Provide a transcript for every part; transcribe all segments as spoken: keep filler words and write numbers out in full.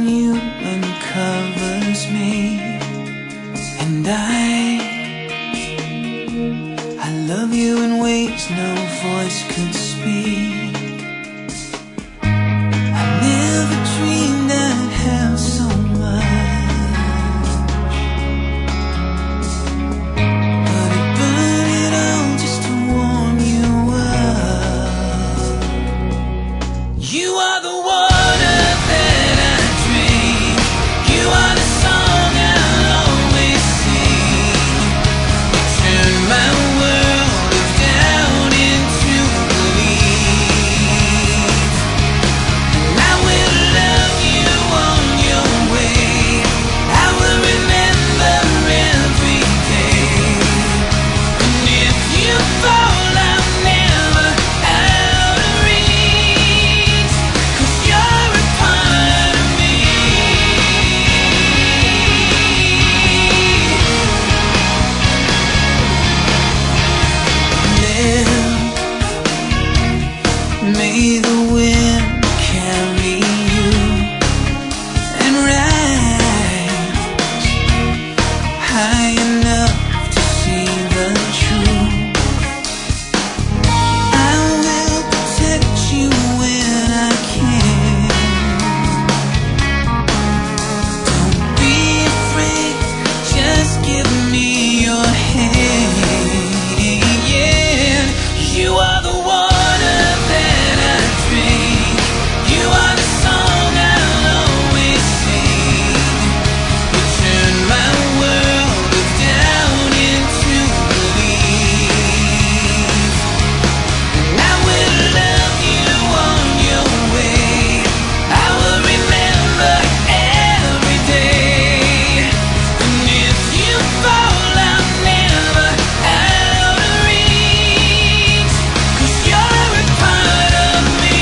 in you uncovers me, and I I love you in ways no voice could speak. I never dreamed I'd have so much, but I burn it all just to warm you up. You are the water that I drink. You are the song I'll always sing. You turn my world of doubt into belief, and I will love you on your way. I will remember every day, and if you fall, I'm never out of reach, 'cause you're a part of me. Live, may the wind carry you, and rise high enough to see the truth. I will protect you when I can. Don't be afraid, just give me your hand. Yeah, you are the water that I drink. You are the song I'll always sing. You turn my world of doubt into belief, and I will love you on your way. I will remember every day, and if you fall, I'm never out of reach, 'cause you're a part of me.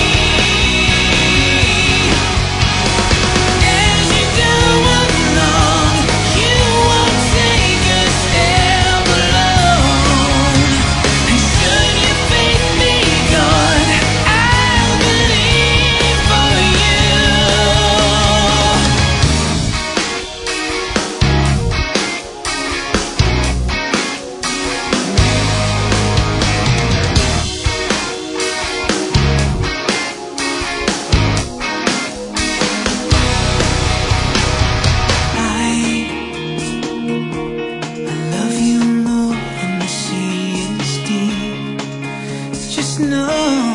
As you go along, you won't take a step alone, and should your faith be gone, I'll believe for you. I I love you more than the sea is deep. Just know